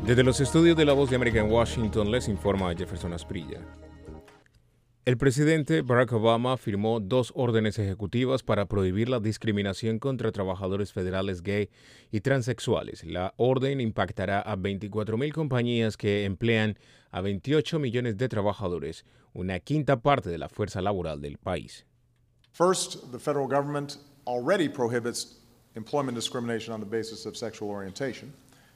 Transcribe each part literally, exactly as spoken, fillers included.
Desde los estudios de La Voz de América en Washington les informa Jefferson Asprilla. El presidente Barack Obama firmó dos órdenes ejecutivas para prohibir la discriminación contra trabajadores federales gay y transexuales. La orden impactará a veinticuatro mil compañías que emplean a veintiocho millones de trabajadores, una quinta parte de la fuerza laboral del país. First, the federal government already prohibits employment discrimination on the basis of sexual orientation.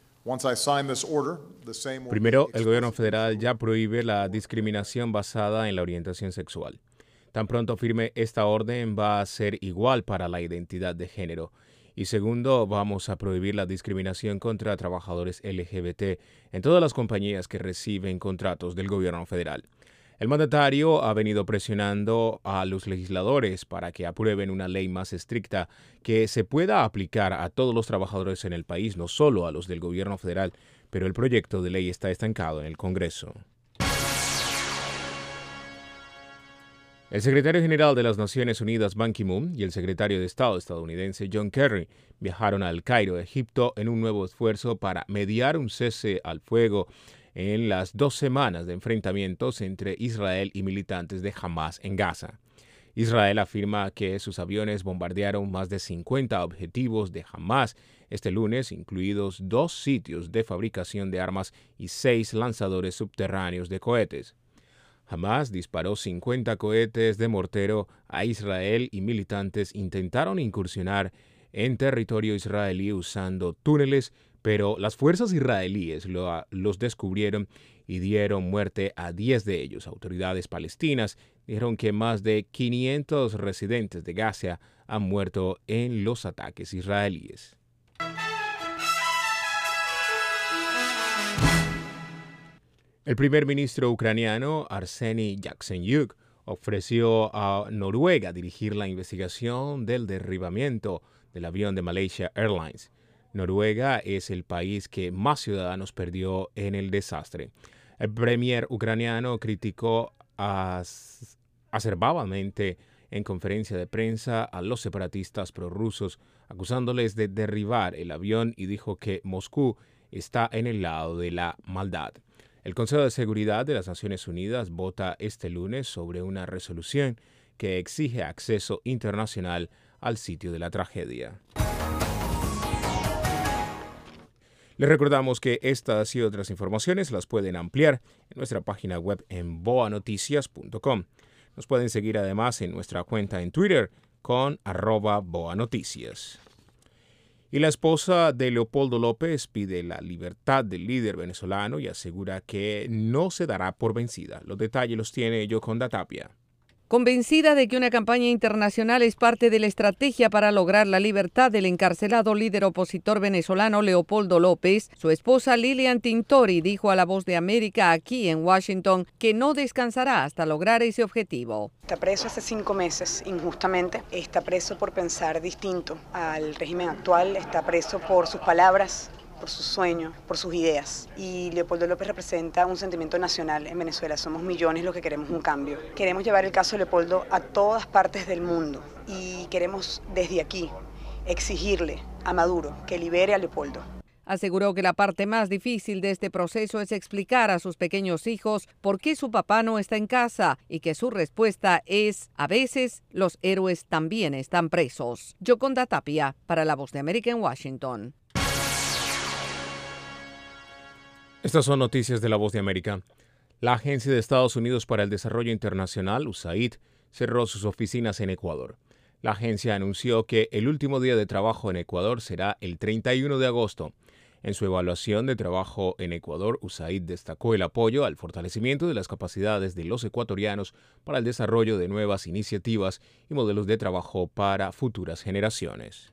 Primero, el gobierno federal ya prohíbe la discriminación basada en la orientación sexual. Tan pronto firme esta orden, va a ser igual para la identidad de género. Y segundo, vamos a prohibir la discriminación contra trabajadores L G B T en todas las compañías que reciben contratos del gobierno federal. El mandatario ha venido presionando a los legisladores para que aprueben una ley más estricta que se pueda aplicar a todos los trabajadores en el país, no solo a los del gobierno federal, pero el proyecto de ley está estancado en el Congreso. El secretario general de las Naciones Unidas, Ban Ki-moon, y el secretario de Estado estadounidense, John Kerry, viajaron al Cairo, Egipto, en un nuevo esfuerzo para mediar un cese al fuego en las dos semanas de enfrentamientos entre Israel y militantes de Hamás en Gaza. Israel afirma que sus aviones bombardearon más de cincuenta objetivos de Hamás este lunes, incluidos dos sitios de fabricación de armas y seis lanzadores subterráneos de cohetes. Hamás disparó cincuenta cohetes de mortero a Israel y militantes intentaron incursionar en territorio israelí usando túneles, pero las fuerzas israelíes lo, los descubrieron y dieron muerte a diez de ellos. Autoridades palestinas dijeron que más de quinientos residentes de Gaza han muerto en los ataques israelíes. El primer ministro ucraniano, Arseniy Yatsenyuk, ofreció a Noruega dirigir la investigación del derribamiento del avión de Malaysia Airlines. Noruega es el país que más ciudadanos perdió en el desastre. El premier ucraniano criticó as- acerbamente en conferencia de prensa a los separatistas prorrusos, acusándoles de derribar el avión y dijo que Moscú está en el lado de la maldad. El Consejo de Seguridad de las Naciones Unidas vota este lunes sobre una resolución que exige acceso internacional al sitio de la tragedia. Les recordamos que estas y otras informaciones las pueden ampliar en nuestra página web en boa noticias punto com. Nos pueden seguir además en nuestra cuenta en Twitter con arroba boanoticias. Y la esposa de Leopoldo López pide la libertad del líder venezolano y asegura que no se dará por vencida. Los detalles los tiene Yoconda Tapia. Convencida de que una campaña internacional es parte de la estrategia para lograr la libertad del encarcelado líder opositor venezolano Leopoldo López, su esposa Lilian Tintori dijo a La Voz de América aquí en Washington que no descansará hasta lograr ese objetivo. Está preso hace cinco meses, injustamente. Está preso por pensar distinto al régimen actual. Está preso por sus palabras, por sus sueños, por sus ideas. Y Leopoldo López representa un sentimiento nacional en Venezuela. Somos millones los que queremos un cambio. Queremos llevar el caso de Leopoldo a todas partes del mundo y queremos desde aquí exigirle a Maduro que libere a Leopoldo. Aseguró que la parte más difícil de este proceso es explicar a sus pequeños hijos por qué su papá no está en casa y que su respuesta es, a veces, los héroes también están presos. Yoconda Tapia, para La Voz de América en Washington. Estas son noticias de La Voz de América. La Agencia de Estados Unidos para el Desarrollo Internacional, U S A I D, cerró sus oficinas en Ecuador. La agencia anunció que el último día de trabajo en Ecuador será el treinta y uno de agosto. En su evaluación de trabajo en Ecuador, U S A I D destacó el apoyo al fortalecimiento de las capacidades de los ecuatorianos para el desarrollo de nuevas iniciativas y modelos de trabajo para futuras generaciones.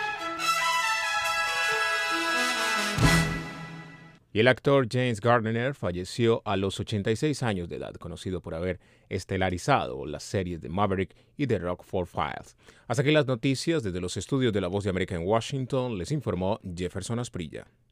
Y el actor James Gardner falleció a los ochenta y seis años de edad, conocido por haber estelarizado las series de Maverick y The Rockford Files. Hasta aquí las noticias desde los estudios de La Voz de América en Washington, les informó Jefferson Asprilla.